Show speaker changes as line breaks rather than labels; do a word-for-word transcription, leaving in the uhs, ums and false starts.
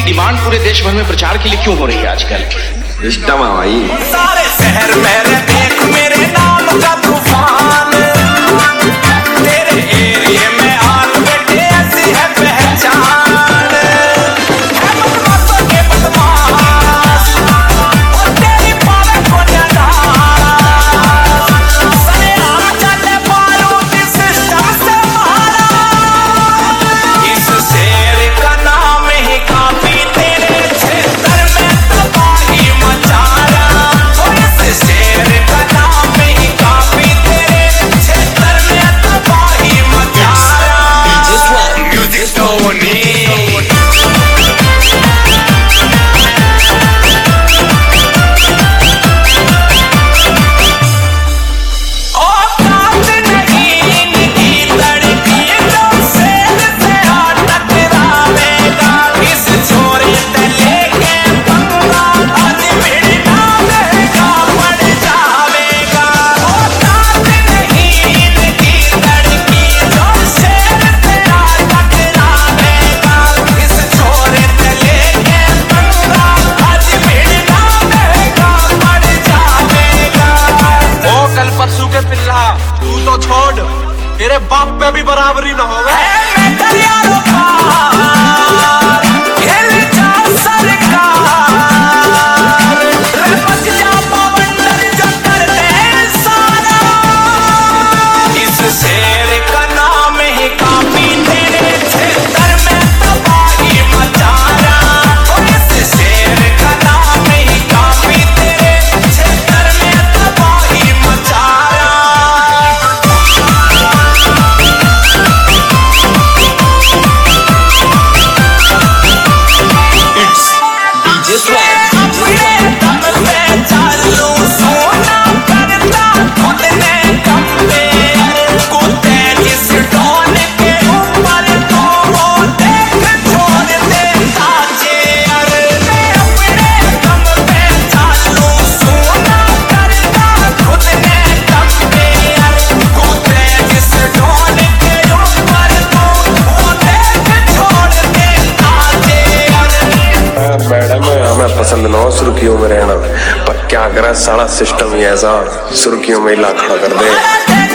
Demand पूरे देश भर में प्रचार के लिए क्यों हो रही है आजकल?
सिस्टम है भाई।
सारे शहर मेरे देख मेरे नाम का तूफान, तेरे एरिया में आन बेटे ऐसी है पहचान, बदमाशों के बदमाश और तेरी पावे को जगास, सरेआम चले बारूद सिस्टम से मारा, इस शेर का नाम ही काफी तेरे क्षेत्र में तबाही मचा रहा, और इस शेर का नाम ही काफी तेरे क्षेत्र में तबाही मचा रहा। म्यूजिक टोनी औकात नहीं इनकी लड़की जो शेर से आ टकरावेगा, इस छोरे से लेके पंगा आज भिड़ना देगा पड़ जावेगा। औकात नहीं इनकी लड़की जो शेर से आ टकरावेगा, इस छोरे से लेके पंगा आज भिड़ना देगा पड़ जावेगा।
ओ कल परसों के पिल्ला, तू तो छोड़, तेरे बाप पे भी बराबरी न होवे।
मैं दरियारों पार हिल जाओ सरकार, रमक जा पवंडर जो कर दे सारा, इस शेर का नाम ही काफी तेरे क्षेत्र में तबाही मचा रहा, और इस शेर का नाम ही काफी तेरे क्षेत्र में तबाही मचा रहा। अपने दम पे चालू सोना करता खुद ने कंपेयर, कुत्ते जिस डॉन के ऊपर तो वो देख छोड़ देता चेयर। मैं अपने दम पे चालू सोना करता खुद ने कंपेयर, कुत्ते जिस डॉन के ऊपर तो वो देख छोड़ देता चेयर।
मैडम हमें पसंद ना हो सुर्खियों में रहना, पर क्या करे सारा सिस्टम ही ऐसा सुर्खियों में इला खड़ा कर दे।